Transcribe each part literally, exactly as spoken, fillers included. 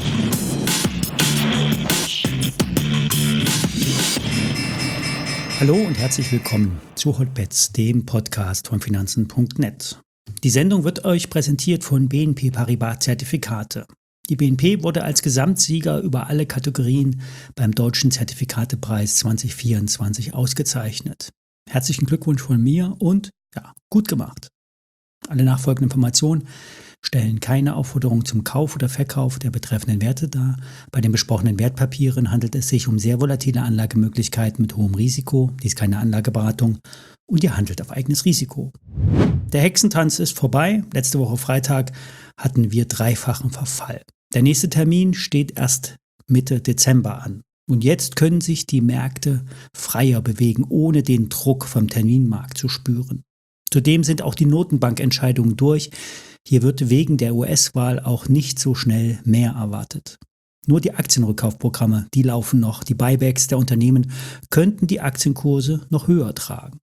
Hallo und herzlich willkommen zu Hotbets, dem Podcast von Finanzen Punkt net. Die Sendung wird euch präsentiert von B N P Paribas Zertifikate. Die B N P wurde als Gesamtsieger über alle Kategorien beim Deutschen Zertifikatepreis zwanzig vierundzwanzig ausgezeichnet. Herzlichen Glückwunsch von mir und ja, gut gemacht. Alle nachfolgenden Informationen stellen keine Aufforderung zum Kauf oder Verkauf der betreffenden Werte dar. Bei den besprochenen Wertpapieren handelt es sich um sehr volatile Anlagemöglichkeiten mit hohem Risiko. Dies ist keine Anlageberatung und ihr handelt auf eigenes Risiko. Der Hexentanz ist vorbei. Letzte Woche Freitag hatten wir dreifachen Verfall. Der nächste Termin steht erst Mitte Dezember an. Und jetzt können sich die Märkte freier bewegen, ohne den Druck vom Terminmarkt zu spüren. Zudem sind auch die Notenbankentscheidungen durch. Hier wird wegen der U S-Wahl auch nicht so schnell mehr erwartet. Nur die Aktienrückkaufprogramme, die laufen noch. Die Buybacks der Unternehmen könnten die Aktienkurse noch höher tragen.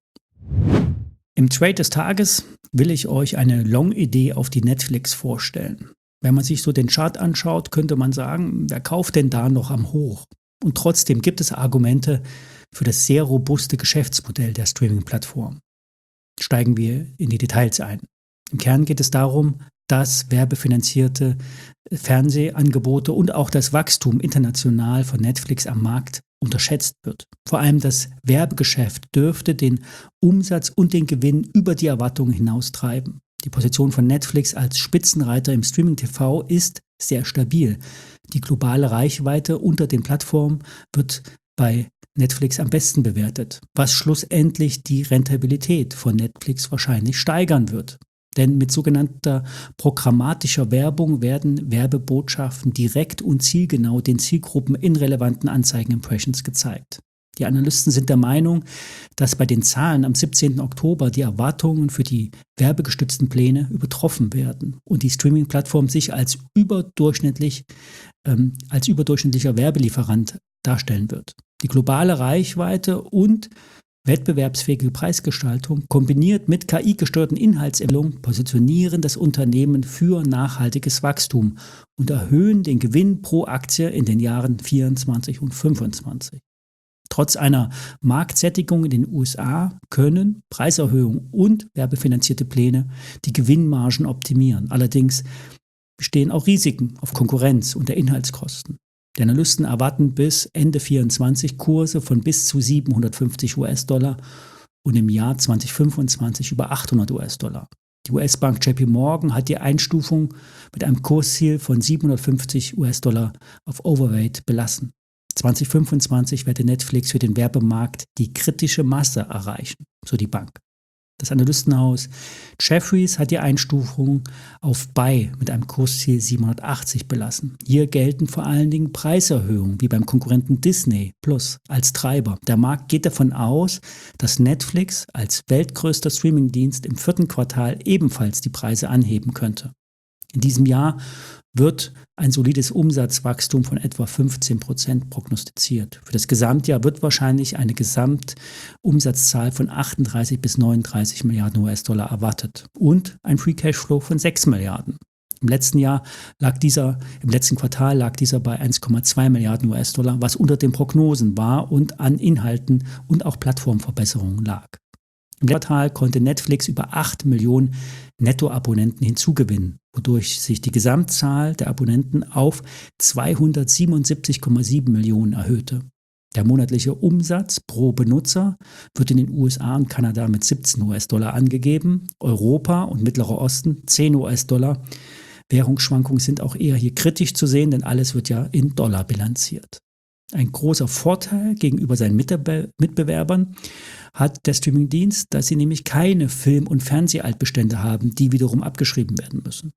Im Trade des Tages will ich euch eine Long-Idee auf die Netflix vorstellen. Wenn man sich so den Chart anschaut, könnte man sagen, wer kauft denn da noch am Hoch? Und trotzdem gibt es Argumente für das sehr robuste Geschäftsmodell der Streaming-Plattform. Steigen wir in die Details ein. Im Kern geht es darum, dass werbefinanzierte Fernsehangebote und auch das Wachstum international von Netflix am Markt unterschätzt wird. Vor allem das Werbegeschäft dürfte den Umsatz und den Gewinn über die Erwartungen hinaustreiben. Die Position von Netflix als Spitzenreiter im Streaming-T V ist sehr stabil. Die globale Reichweite unter den Plattformen wird bei Netflix am besten bewertet, was schlussendlich die Rentabilität von Netflix wahrscheinlich steigern wird. Denn mit sogenannter programmatischer Werbung werden Werbebotschaften direkt und zielgenau den Zielgruppen in relevanten Anzeigen-Impressions gezeigt. Die Analysten sind der Meinung, dass bei den Zahlen am siebzehnten Oktober die Erwartungen für die werbegestützten Pläne übertroffen werden und die Streaming-Plattform sich als überdurchschnittlich, ähm, als überdurchschnittlicher Werbelieferant darstellen wird. Die globale Reichweite und wettbewerbsfähige Preisgestaltung kombiniert mit K I-gesteuerten Inhaltserstellungen positionieren das Unternehmen für nachhaltiges Wachstum und erhöhen den Gewinn pro Aktie in den Jahren vierundzwanzig und fünfundzwanzig. Trotz einer Marktsättigung in den U S A können Preiserhöhungen und werbefinanzierte Pläne die Gewinnmargen optimieren. Allerdings bestehen auch Risiken auf Konkurrenz und der Inhaltskosten. Die Analysten erwarten bis Ende vierundzwanzig Kurse von bis zu siebenhundertfünfzig US-Dollar und im Jahr zwanzig fünfundzwanzig über achthundert US-Dollar. Die U S-Bank J P Morgan hat die Einstufung mit einem Kursziel von siebenhundertfünfzig US-Dollar auf Overweight belassen. zwanzig fünfundzwanzig werde Netflix für den Werbemarkt die kritische Masse erreichen, so die Bank. Das Analystenhaus Jefferies hat die Einstufung auf Buy mit einem Kursziel siebenhundertachtzig belassen. Hier gelten vor allen Dingen Preiserhöhungen wie beim Konkurrenten Disney Plus als Treiber. Der Markt geht davon aus, dass Netflix als weltgrößter Streamingdienst im vierten Quartal ebenfalls die Preise anheben könnte. In diesem Jahr wird ein solides Umsatzwachstum von etwa fünfzehn Prozent prognostiziert. Für das Gesamtjahr wird wahrscheinlich eine Gesamtumsatzzahl von achtunddreißig bis neununddreißig Milliarden US-Dollar erwartet und ein Free Cashflow von sechs Milliarden. Im letzten Jahr lag dieser, im letzten Quartal lag dieser bei eins Komma zwei Milliarden US-Dollar, was unter den Prognosen war und an Inhalten und auch Plattformverbesserungen lag. Im Quartal konnte Netflix über acht Millionen Nettoabonnenten hinzugewinnen, wodurch sich die Gesamtzahl der Abonnenten auf zweihundertsiebenundsiebzig Komma sieben Millionen erhöhte. Der monatliche Umsatz pro Benutzer wird in den U S A und Kanada mit siebzehn US-Dollar angegeben, Europa und Mittlerer Osten zehn US-Dollar. Währungsschwankungen sind auch eher hier kritisch zu sehen, denn alles wird ja in Dollar bilanziert. Ein großer Vorteil gegenüber seinen Mitbe- Mitbewerbern hat der Streamingdienst, dass sie nämlich keine Film- und Fernsehaltbestände haben, die wiederum abgeschrieben werden müssen.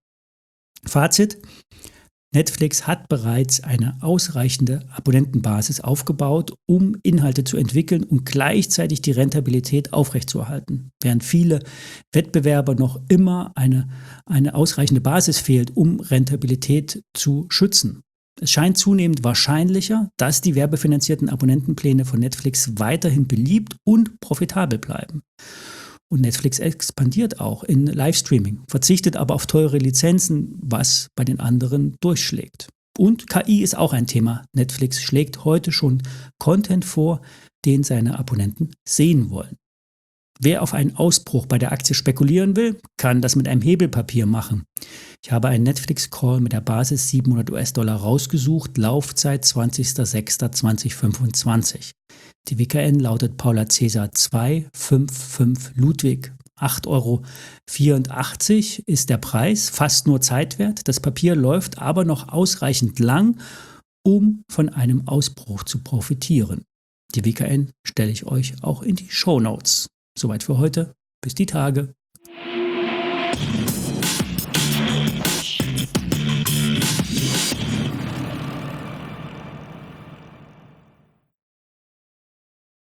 Fazit: Netflix hat bereits eine ausreichende Abonnentenbasis aufgebaut, um Inhalte zu entwickeln und gleichzeitig die Rentabilität aufrechtzuerhalten, während viele Wettbewerber noch immer eine, eine ausreichende Basis fehlt, um Rentabilität zu schützen. Es scheint zunehmend wahrscheinlicher, dass die werbefinanzierten Abonnentenpläne von Netflix weiterhin beliebt und profitabel bleiben. Und Netflix expandiert auch in Livestreaming, verzichtet aber auf teure Lizenzen, was bei den anderen durchschlägt. Und K I ist auch ein Thema. Netflix schlägt heute schon Content vor, den seine Abonnenten sehen wollen. Wer auf einen Ausbruch bei der Aktie spekulieren will, kann das mit einem Hebelpapier machen. Ich habe einen Netflix-Call mit der Basis siebenhundert US-Dollar rausgesucht, Laufzeit zwanzigster sechster zweitausendfünfundzwanzig. Die W K N lautet Paula Cäsar zwei fünf fünf Ludwig. acht Euro vierundachtzig ist der Preis, fast nur Zeitwert. Das Papier läuft aber noch ausreichend lang, um von einem Ausbruch zu profitieren. Die W K N stelle ich euch auch in die Shownotes. Soweit für heute. Bis die Tage.